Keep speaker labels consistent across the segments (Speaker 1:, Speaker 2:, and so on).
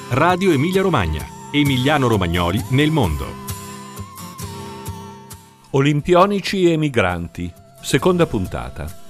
Speaker 1: Radio Emilia Romagna. Emiliano-romagnoli nel mondo.
Speaker 2: Olimpionici e migranti, seconda puntata.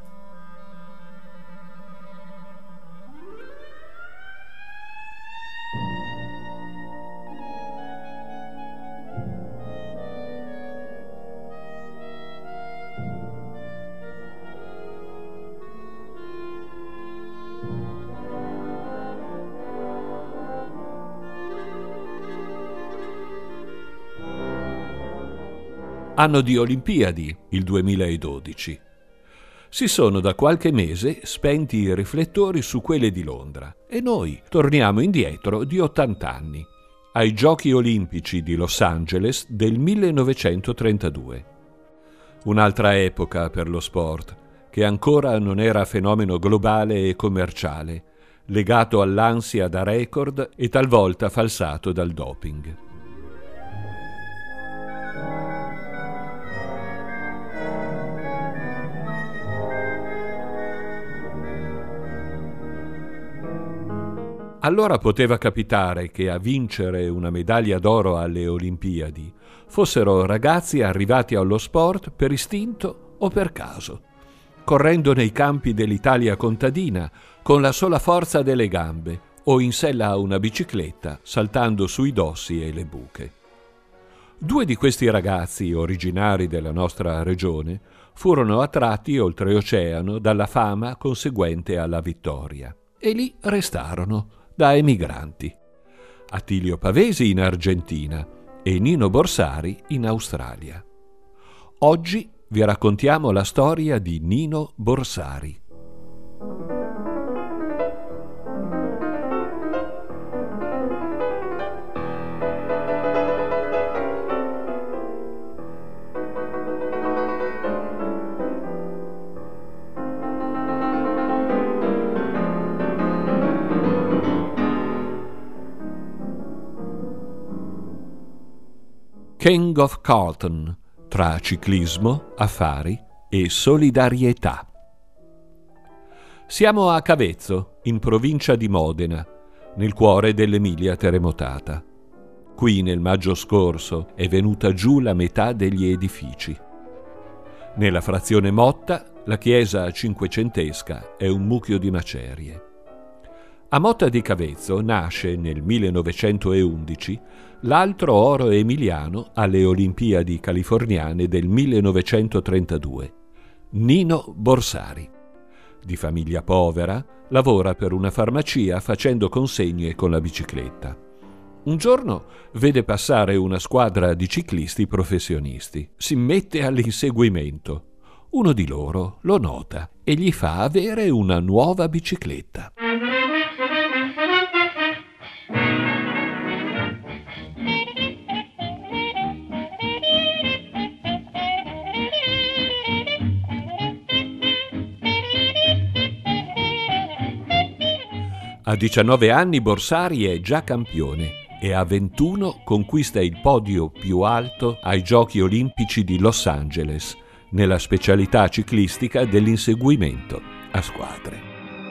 Speaker 2: Anno di Olimpiadi, il 2012. Si sono da qualche mese spenti i riflettori su quelle di Londra e noi torniamo indietro di 80 anni, ai Giochi Olimpici di Los Angeles del 1932. Un'altra epoca per lo sport, che ancora non era fenomeno globale e commerciale, legato all'ansia da record e talvolta falsato dal doping. Allora poteva capitare che a vincere una medaglia d'oro alle Olimpiadi fossero ragazzi arrivati allo sport per istinto o per caso, correndo nei campi dell'Italia contadina con la sola forza delle gambe o in sella a una bicicletta saltando sui dossi e le buche. Due di questi ragazzi, originari della nostra regione, furono attratti oltreoceano dalla fama conseguente alla vittoria e lì restarono da emigranti. Attilio Pavesi in Argentina e Nino Borsari in Australia. Oggi vi raccontiamo la storia di Nino Borsari. King of Carlton, tra ciclismo, affari e solidarietà. Siamo a Cavezzo, in provincia di Modena, nel cuore dell'Emilia terremotata. Qui nel maggio scorso è venuta giù la metà degli edifici. Nella frazione Motta, la chiesa cinquecentesca è un mucchio di macerie. A Motta di Cavezzo nasce nel 1911 l'altro oro emiliano alle Olimpiadi californiane del 1932, Nino Borsari. Di famiglia povera, lavora per una farmacia facendo consegne con la bicicletta. Un giorno vede passare una squadra di ciclisti professionisti. Si mette all'inseguimento. Uno di loro lo nota e gli fa avere una nuova bicicletta. A 19 anni Borsari è già campione e a 21 conquista il podio più alto ai Giochi Olimpici di Los Angeles, nella specialità ciclistica dell'inseguimento a squadre.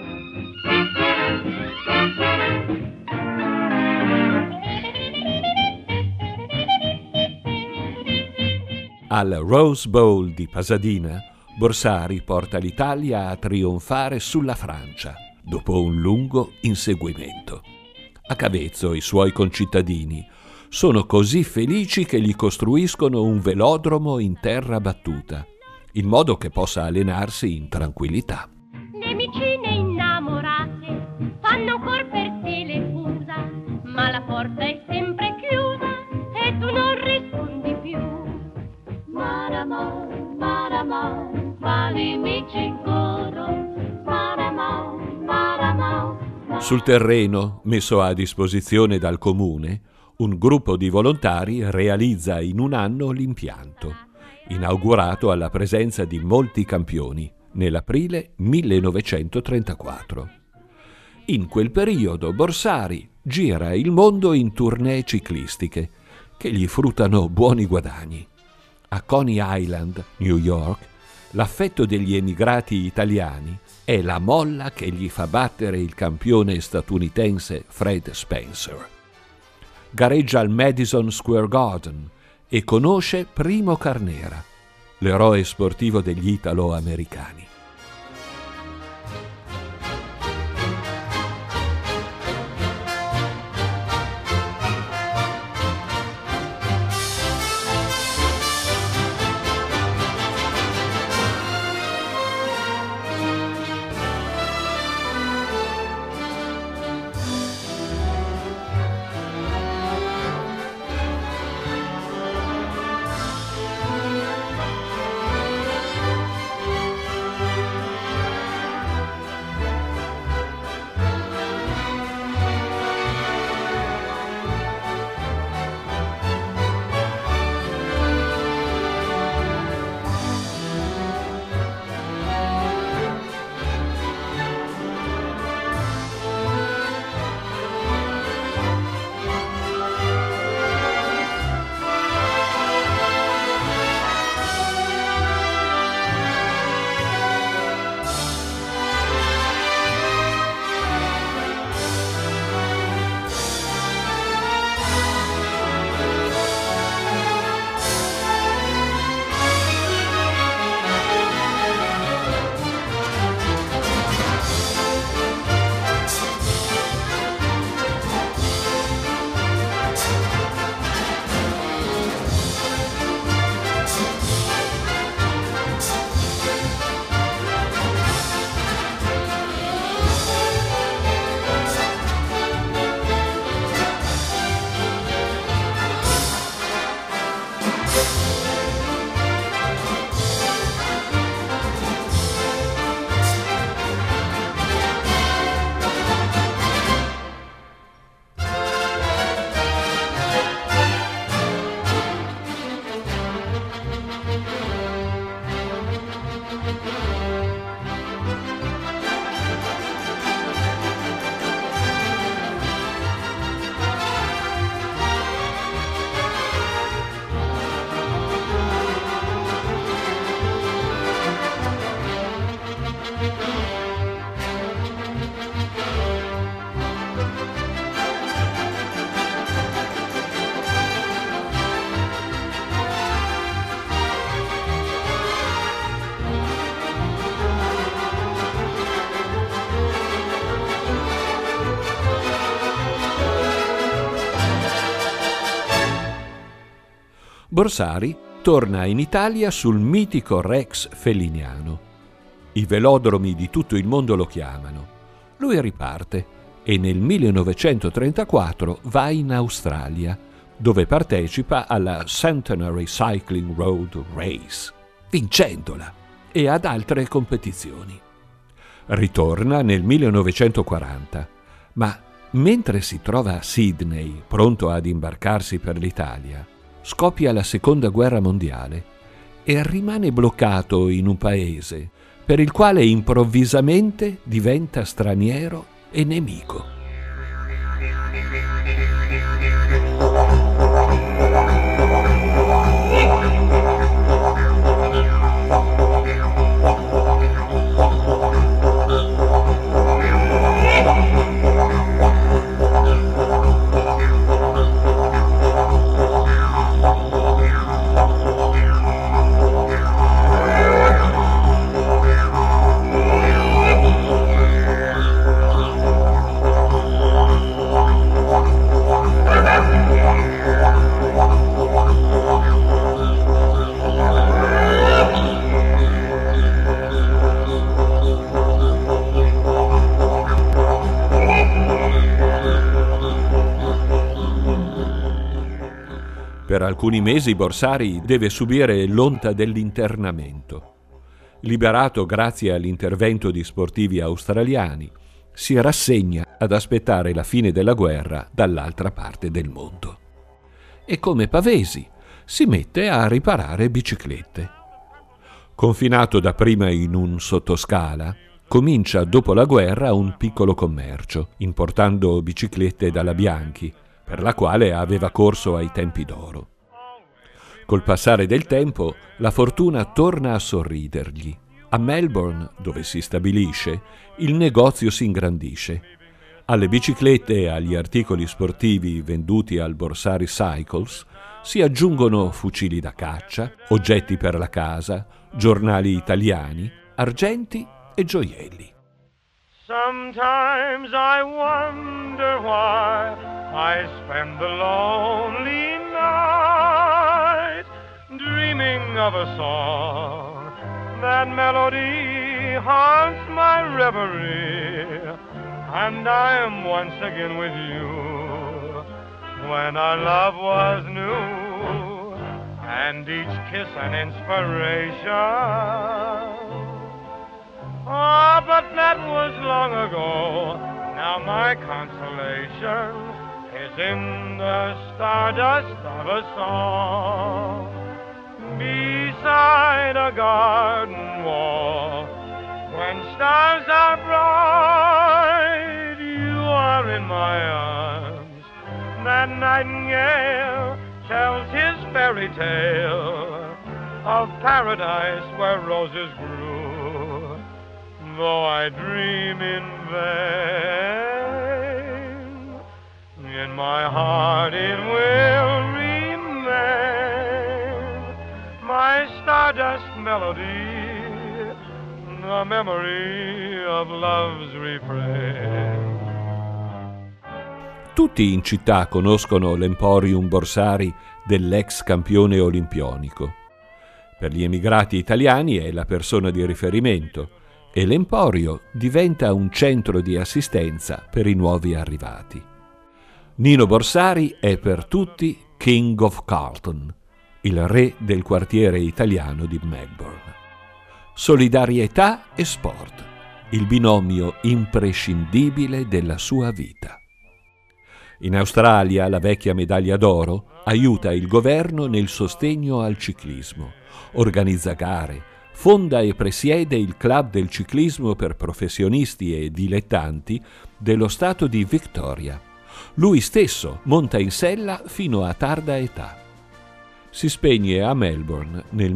Speaker 2: Al Rose Bowl di Pasadena, Borsari porta l'Italia a trionfare sulla Francia, dopo un lungo inseguimento. A Cavezzo i suoi concittadini sono così felici che gli costruiscono un velodromo in terra battuta, in modo che possa allenarsi in tranquillità.
Speaker 3: Le vicine innamorate fanno ancora per te le fusa, ma la porta è sempre chiusa e tu non rispondi più. Maramò, maramò, quali mici in coro, maramò.
Speaker 2: Sul terreno, messo a disposizione dal comune, un gruppo di volontari realizza in un anno l'impianto, inaugurato alla presenza di molti campioni, nell'aprile 1934. In quel periodo Borsari gira il mondo in tournée ciclistiche, che gli fruttano buoni guadagni. A Coney Island, New York, l'affetto degli emigrati italiani è la molla che gli fa battere il campione statunitense Fred Spencer. Gareggia al Madison Square Garden e conosce Primo Carnera, l'eroe sportivo degli italo-americani. Borsari torna in Italia sul mitico Rex Feliniano. I velodromi di tutto il mondo lo chiamano. Lui riparte e nel 1934 va in Australia, dove partecipa alla Centenary Cycling Road Race, vincendola, e ad altre competizioni. Ritorna nel 1940, ma mentre si trova a Sydney, pronto ad imbarcarsi per l'Italia, scoppia la Seconda Guerra Mondiale e rimane bloccato in un paese per il quale improvvisamente diventa straniero e nemico. Per alcuni mesi Borsari deve subire l'onta dell'internamento. Liberato grazie all'intervento di sportivi australiani, si rassegna ad aspettare la fine della guerra dall'altra parte del mondo. E come Pavesi si mette a riparare biciclette. Confinato dapprima in un sottoscala, comincia dopo la guerra un piccolo commercio, importando biciclette dalla Bianchi, per la quale aveva corso ai tempi d'oro. Col passare del tempo, la fortuna torna a sorridergli. A Melbourne, dove si stabilisce, il negozio si ingrandisce. Alle biciclette e agli articoli sportivi venduti al Borsari Cycles si aggiungono fucili da caccia, oggetti per la casa, giornali italiani, argenti e gioielli.
Speaker 4: Sometimes I wonder why I spend the lonely night dreaming of a song. That melody haunts my reverie, and I am once again with you when our love was new, and each kiss an inspiration. Ah, but that was long ago. Now my consolation is in the stardust of a song. Beside a garden wall, when stars are bright, you are in my arms. That nightingale tells his fairy tale of paradise where roses grew. Though I dream in vain, in my heart it will remain, my stardust melody, the memory of love's refrain.
Speaker 2: Tutti in città conoscono l'Emporium Borsari dell'ex campione olimpionico. Per gli emigrati italiani è la persona di riferimento, e l'Emporio diventa un centro di assistenza per i nuovi arrivati. Nino Borsari è per tutti King of Carlton, il re del quartiere italiano di Melbourne. Solidarietà e sport, il binomio imprescindibile della sua vita. In Australia la vecchia medaglia d'oro aiuta il governo nel sostegno al ciclismo, organizza gare, fonda e presiede il club del ciclismo per professionisti e dilettanti dello stato di Victoria. Lui stesso monta in sella fino a tarda età. Si spegne a Melbourne nel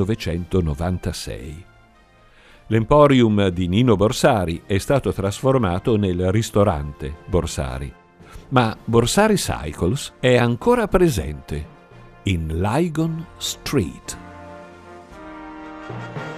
Speaker 2: 1996. L'Emporium di Nino Borsari è stato trasformato nel ristorante Borsari, ma Borsari Cycles è ancora presente in Lygon Street.